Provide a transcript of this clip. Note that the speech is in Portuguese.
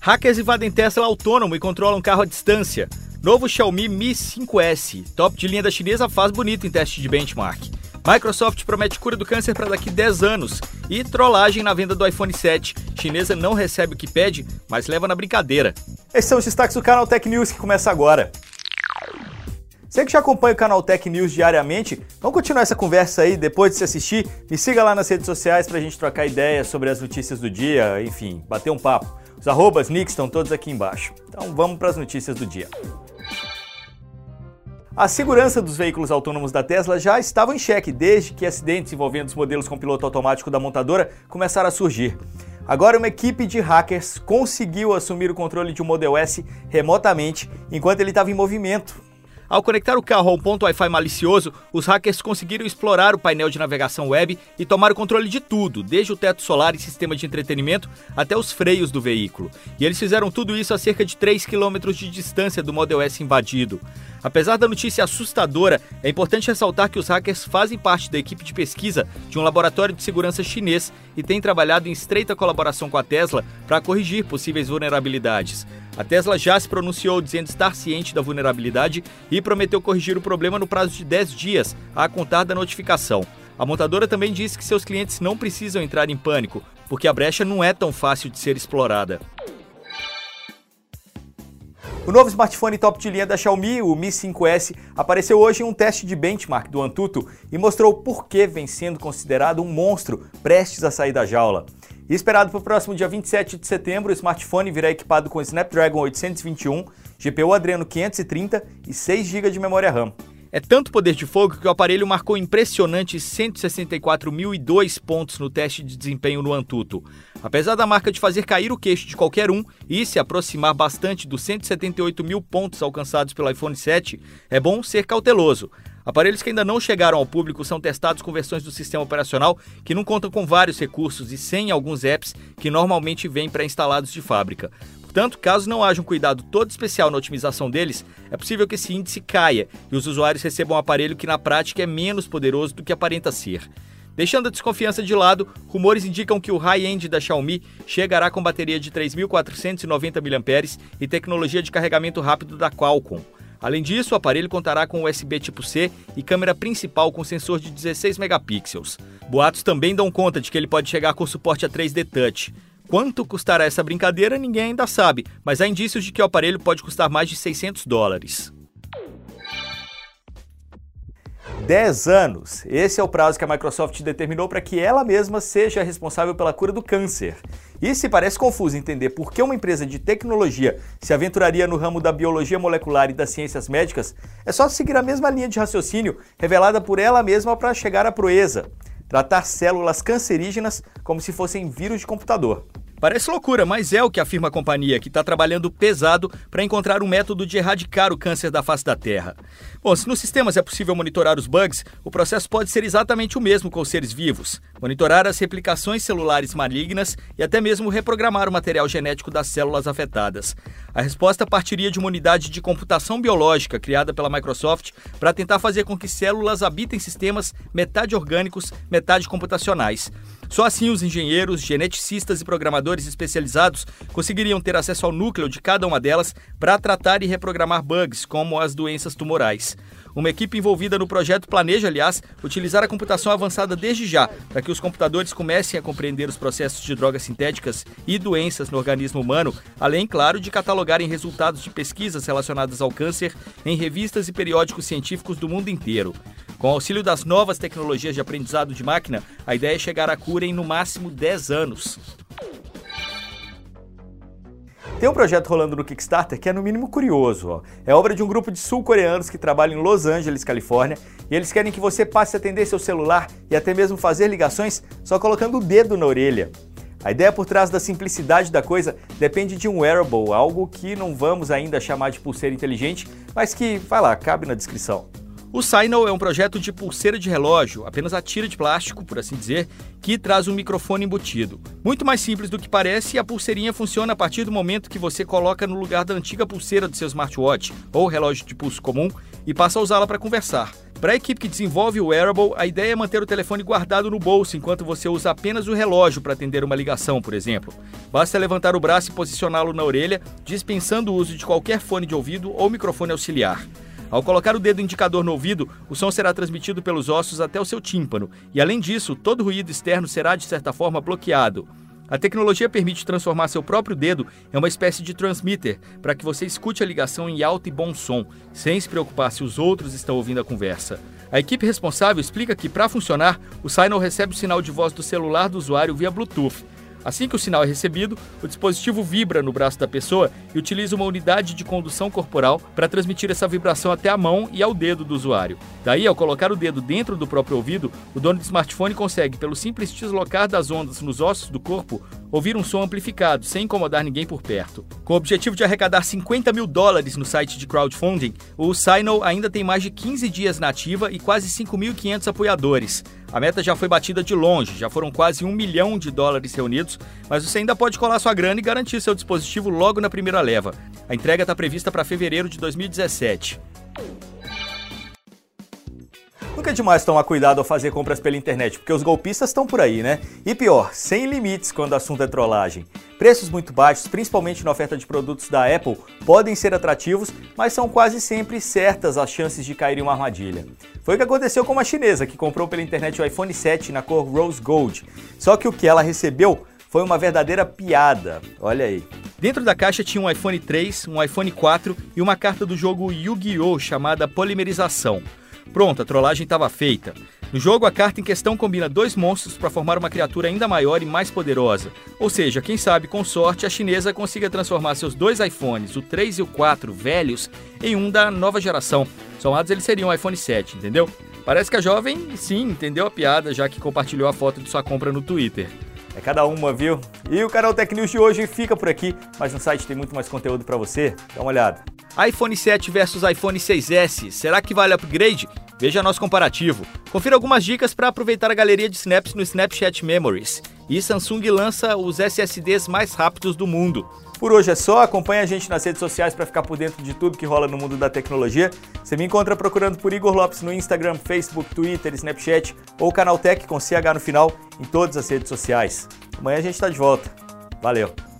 Hackers invadem Tesla autônomo e controlam carro à distância. Novo Xiaomi Mi 5S, top de linha da chinesa, faz bonito em teste de benchmark. Microsoft promete cura do câncer para daqui 10 anos. E trollagem na venda do iPhone 7. Chinesa não recebe o que pede, mas leva na brincadeira. Esses são os destaques do Canal Tech News que começa agora. Você que já acompanha o Canal Tech News diariamente, vamos continuar essa conversa aí depois de se assistir. Me siga lá nas redes sociais pra gente trocar ideias sobre as notícias do dia, enfim, bater um papo. Os arrobas, nicks estão todos aqui embaixo. Então vamos para as notícias do dia. A segurança dos veículos autônomos da Tesla já estava em xeque desde que acidentes envolvendo os modelos com piloto automático da montadora começaram a surgir. Agora uma equipe de hackers conseguiu assumir o controle de um Model S remotamente enquanto ele estava em movimento. Ao conectar o carro a um ponto Wi-Fi malicioso, os hackers conseguiram explorar o painel de navegação web e tomar o controle de tudo, desde o teto solar e sistema de entretenimento até os freios do veículo. E eles fizeram tudo isso a cerca de 3 km de distância do Model S invadido. Apesar da notícia assustadora, é importante ressaltar que os hackers fazem parte da equipe de pesquisa de um laboratório de segurança chinês e têm trabalhado em estreita colaboração com a Tesla para corrigir possíveis vulnerabilidades. A Tesla já se pronunciou dizendo estar ciente da vulnerabilidade e prometeu corrigir o problema no prazo de 10 dias, a contar da notificação. A montadora também disse que seus clientes não precisam entrar em pânico, porque a brecha não é tão fácil de ser explorada. O novo smartphone top de linha da Xiaomi, o Mi 5S, apareceu hoje em um teste de benchmark do Antutu e mostrou por que vem sendo considerado um monstro prestes a sair da jaula. E esperado para o próximo dia 27 de setembro, o smartphone virá equipado com Snapdragon 821, GPU Adreno 530 e 6 GB de memória RAM. É tanto poder de fogo que o aparelho marcou impressionantes 164.002 pontos no teste de desempenho no Antutu. Apesar da marca de fazer cair o queixo de qualquer um e se aproximar bastante dos 178.000 pontos alcançados pelo iPhone 7, é bom ser cauteloso. Aparelhos que ainda não chegaram ao público são testados com versões do sistema operacional que não contam com vários recursos e sem alguns apps que normalmente vêm pré-instalados de fábrica. Portanto, caso não haja um cuidado todo especial na otimização deles, é possível que esse índice caia e os usuários recebam um aparelho que na prática é menos poderoso do que aparenta ser. Deixando a desconfiança de lado, rumores indicam que o high-end da Xiaomi chegará com bateria de 3.490 mAh e tecnologia de carregamento rápido da Qualcomm. Além disso, o aparelho contará com USB tipo C e câmera principal com sensor de 16 megapixels. Boatos também dão conta de que ele pode chegar com suporte a 3D Touch. Quanto custará essa brincadeira, ninguém ainda sabe, mas há indícios de que o aparelho pode custar mais de $600. 10 anos. Esse é o prazo que a Microsoft determinou para que ela mesma seja responsável pela cura do câncer. E se parece confuso entender por que uma empresa de tecnologia se aventuraria no ramo da biologia molecular e das ciências médicas, é só seguir a mesma linha de raciocínio revelada por ela mesma para chegar à proeza: tratar células cancerígenas como se fossem vírus de computador. Parece loucura, mas é o que afirma a companhia, que está trabalhando pesado para encontrar um método de erradicar o câncer da face da Terra. Bom, se nos sistemas é possível monitorar os bugs, o processo pode ser exatamente o mesmo com os seres vivos. Monitorar as replicações celulares malignas e até mesmo reprogramar o material genético das células afetadas. A resposta partiria de uma unidade de computação biológica criada pela Microsoft para tentar fazer com que células habitem sistemas metade orgânicos, metade computacionais. Só assim os engenheiros, geneticistas e programadores especializados conseguiriam ter acesso ao núcleo de cada uma delas para tratar e reprogramar bugs, como as doenças tumorais. Uma equipe envolvida no projeto planeja, aliás, utilizar a computação avançada desde já, para que os computadores comecem a compreender os processos de drogas sintéticas e doenças no organismo humano, além, claro, de catalogarem resultados de pesquisas relacionadas ao câncer em revistas e periódicos científicos do mundo inteiro. Com o auxílio das novas tecnologias de aprendizado de máquina, a ideia é chegar à cura em no máximo 10 anos. Tem um projeto rolando no Kickstarter que é no mínimo curioso. É obra de um grupo de sul-coreanos que trabalha em Los Angeles, Califórnia, e eles querem que você passe a atender seu celular e até mesmo fazer ligações só colocando o dedo na orelha. A ideia por trás da simplicidade da coisa depende de um wearable, algo que não vamos ainda chamar de pulseira inteligente, mas que, vai lá, cabe na descrição. O Signal é um projeto de pulseira de relógio, apenas a tira de plástico, por assim dizer, que traz um microfone embutido. Muito mais simples do que parece, e a pulseirinha funciona a partir do momento que você coloca no lugar da antiga pulseira do seu smartwatch ou relógio de pulso comum e passa a usá-la para conversar. Para a equipe que desenvolve o wearable, a ideia é manter o telefone guardado no bolso enquanto você usa apenas o relógio para atender uma ligação, por exemplo. Basta levantar o braço e posicioná-lo na orelha, dispensando o uso de qualquer fone de ouvido ou microfone auxiliar. Ao colocar o dedo indicador no ouvido, o som será transmitido pelos ossos até o seu tímpano, e além disso, todo ruído externo será de certa forma bloqueado. A tecnologia permite transformar seu próprio dedo em uma espécie de transmitter, para que você escute a ligação em alto e bom som, sem se preocupar se os outros estão ouvindo a conversa. A equipe responsável explica que, para funcionar, o Signal recebe o sinal de voz do celular do usuário via Bluetooth. Assim que o sinal é recebido, o dispositivo vibra no braço da pessoa e utiliza uma unidade de condução corporal para transmitir essa vibração até a mão e ao dedo do usuário. Daí, ao colocar o dedo dentro do próprio ouvido, o dono do smartphone consegue, pelo simples deslocar das ondas nos ossos do corpo, ouvir um som amplificado, sem incomodar ninguém por perto. Com o objetivo de arrecadar $50 mil no site de crowdfunding, o Signal ainda tem mais de 15 dias na ativa e quase 5.500 apoiadores. A meta já foi batida de longe, já foram quase $1 milhão reunidos, mas você ainda pode colar sua grana e garantir seu dispositivo logo na primeira leva. A entrega está prevista para fevereiro de 2017. Nunca é demais tomar cuidado ao fazer compras pela internet, porque os golpistas estão por aí, né? E pior, sem limites quando o assunto é trollagem. Preços muito baixos, principalmente na oferta de produtos da Apple, podem ser atrativos, mas são quase sempre certas as chances de cair em uma armadilha. Foi o que aconteceu com uma chinesa que comprou pela internet o iPhone 7 na cor Rose Gold. Só que o que ela recebeu foi uma verdadeira piada. Olha aí. Dentro da caixa tinha um iPhone 3, um iPhone 4 e uma carta do jogo Yu-Gi-Oh! Chamada Polimerização. Pronto, a trollagem estava feita. No jogo, a carta em questão combina dois monstros para formar uma criatura ainda maior e mais poderosa. Ou seja, quem sabe, com sorte, a chinesa consiga transformar seus dois iPhones, o 3 e o 4, velhos, em um da nova geração. Somados, eles seriam o iPhone 7, entendeu? Parece que a jovem, sim, entendeu a piada, já que compartilhou a foto de sua compra no Twitter. É cada uma, viu? E o canal Tech News de hoje fica por aqui, mas no site tem muito mais conteúdo para você. Dá uma olhada. iPhone 7 versus iPhone 6S, será que vale upgrade? Veja nosso comparativo. Confira algumas dicas para aproveitar a galeria de snaps no Snapchat Memories. E Samsung lança os SSDs mais rápidos do mundo. Por hoje é só, acompanhe a gente nas redes sociais para ficar por dentro de tudo que rola no mundo da tecnologia. Você me encontra procurando por Igor Lopes no Instagram, Facebook, Twitter, Snapchat ou Canal Tech com CH no final em todas as redes sociais. Amanhã a gente está de volta. Valeu!